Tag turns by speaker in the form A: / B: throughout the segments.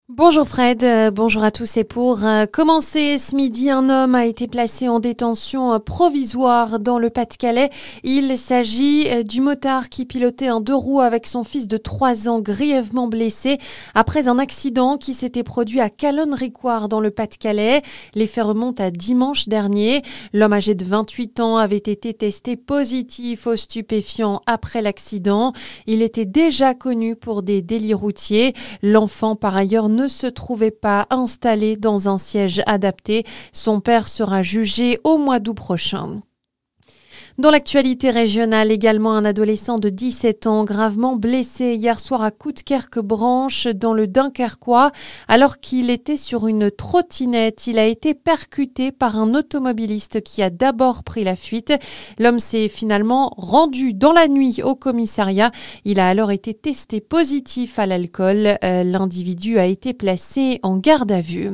A: Bonjour Fred, bonjour à tous et pour commencer ce midi, un homme a été placé en détention provisoire dans le Pas-de-Calais. Il s'agit du motard qui pilotait un 2 roues avec son fils de 3 ans grièvement blessé après un accident qui s'était produit à Calonne-Ricoire dans le Pas-de-Calais. Les faits remontent à dimanche dernier. L'homme âgé de 28 ans avait été testé positif aux stupéfiants après l'accident. Il était déjà connu pour des délits routiers. L'enfant par ailleurs ne se trouvait pas installé dans un siège adapté. Son père sera jugé au mois d'août prochain. Dans l'actualité régionale, également un adolescent de 17 ans gravement blessé hier soir à Coudekerque-Branche dans le Dunkerquois. Alors qu'il était sur une trottinette, il a été percuté par un automobiliste qui a d'abord pris la fuite. L'homme s'est finalement rendu dans la nuit au commissariat. Il a alors été testé positif à l'alcool. L'individu a été placé en garde à vue.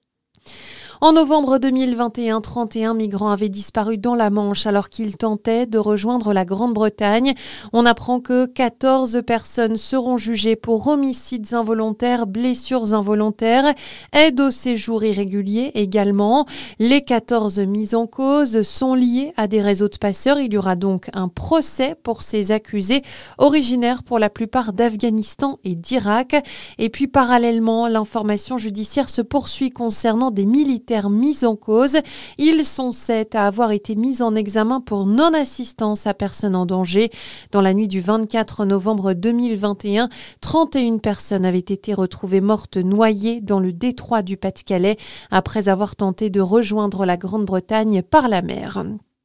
A: En novembre 2021, 31 migrants avaient disparu dans la Manche alors qu'ils tentaient de rejoindre la Grande-Bretagne. On apprend que 14 personnes seront jugées pour homicides involontaires, blessures involontaires, aide au séjour irrégulier également. Les 14 mises en cause sont liées à des réseaux de passeurs. Il y aura donc un procès pour ces accusés, originaires pour la plupart d'Afghanistan et d'Irak. Et puis parallèlement, l'information judiciaire se poursuit concernant des militaires mis en cause. Ils sont 7 à avoir été mis en examen pour non-assistance à personne en danger. Dans la nuit du 24 novembre 2021, 31 personnes avaient été retrouvées mortes noyées dans le détroit du Pas-de-Calais après avoir tenté de rejoindre la Grande-Bretagne par la mer.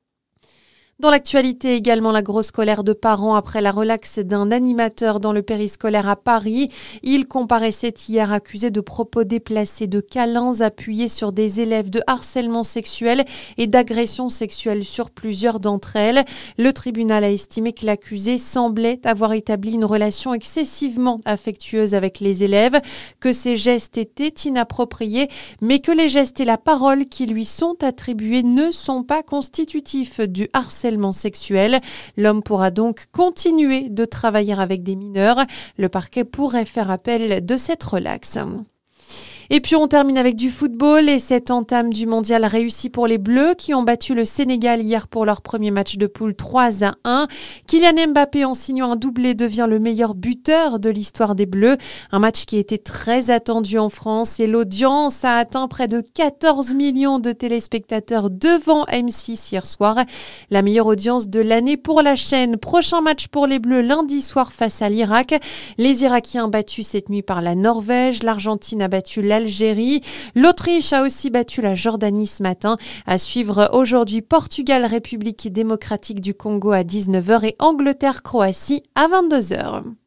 A: Dans l'actualité également, la grosse colère de parents après la relaxe d'un animateur dans le périscolaire à Paris. Il comparaissait hier accusé de propos déplacés, de câlins appuyés sur des élèves, de harcèlement sexuel et d'agression sexuelle sur plusieurs d'entre elles. Le tribunal a estimé que l'accusé semblait avoir établi une relation excessivement affectueuse avec les élèves, que ses gestes étaient inappropriés, mais que les gestes et la parole qui lui sont attribués ne sont pas constitutifs du harcèlement sexuel. L'homme pourra donc continuer de travailler avec des mineurs. Le parquet pourrait faire appel de cette relaxe. Et puis on termine avec du football et cette entame du mondial réussie pour les Bleus qui ont battu le Sénégal hier pour leur premier match de poule 3-1. Kylian Mbappé, en signant un doublé, devient le meilleur buteur de l'histoire des Bleus. Un match qui était très attendu en France et l'audience a atteint près de 14 millions de téléspectateurs devant M6 hier soir. La meilleure audience de l'année pour la chaîne. Prochain match pour les Bleus lundi soir face à l'Irak. Les Irakiens battus cette nuit par la Norvège. L'Argentine a battu l'Algérie. L'Autriche a aussi battu la Jordanie ce matin. À suivre aujourd'hui Portugal, République démocratique du Congo à 19h et Angleterre-Croatie à 22h.